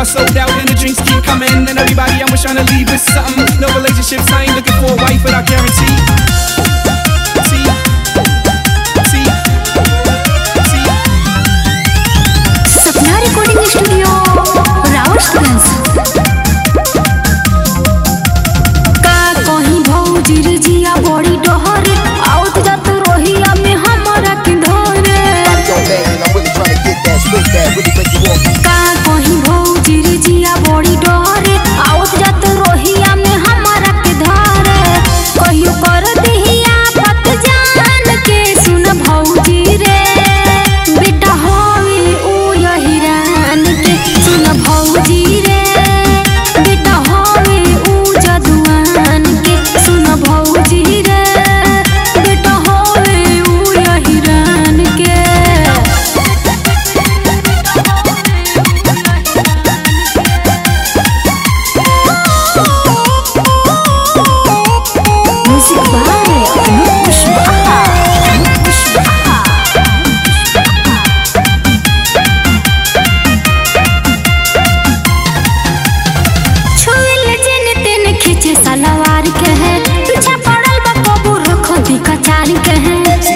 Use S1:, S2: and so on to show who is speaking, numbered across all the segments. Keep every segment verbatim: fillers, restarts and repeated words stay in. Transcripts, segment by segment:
S1: bar sold out and the drinks keep coming. And everybody I'm trying to leave with something. No relationships, I ain't looking for a wife, but I guarantee. See, see, see.
S2: Sapna recording studio Raustganj का कहीं भौजी रे जिया बड़ी Dohare out जात रोहिया में हमारा के धोरे का कहीं भौजी रे जिया बड़ी डोहरे आउट जात रोहिया में हमारा के धोरे कहियो कर दिहिया पत जान के सुन भौजी रे बेटा होवे ऊ यही रान के सुन भौजी रे बेटा होवे ऊ जदुआन के सुन भौजी रे बेटा होवे ऊ यही रान के म्यूजिक बाय खुशबहा खुशबहा छुइल जेन तेन खींचे सलवार के है पीछा पड़ल बा कबू रखो दी कचार के है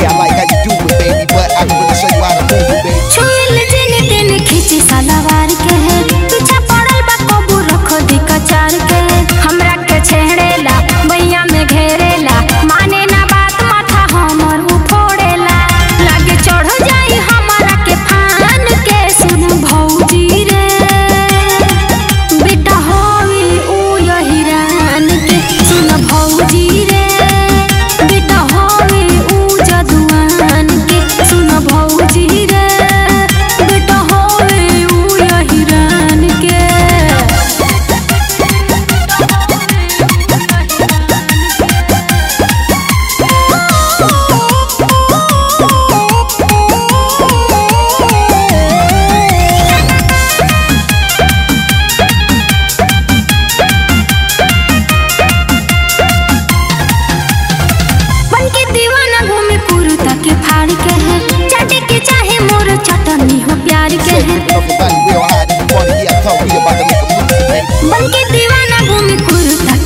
S2: छुइल जेन तेन खींचे सलवार के है पीछा पड़ल बा कबू रखो दी कचार के हमरा के छेड़ेला बैया में घेरेला माने ना बात माथा हमर उफोड़ेला लागे चढ़ जाई हमारा के फान के सुन भौजी रे बेटा होवे ऊ यही रान के सुन भौजी रे बेटा होवे ऊ जदुआन के सुन भौजी रे बेटा होवे ऊ यही रान के बन के दीवाना घूमे कुर्ता के फाड़ के है चाटे के चाहे मोर चटनी हो प्यार के है बन के दीवाना घूमे कुर्ता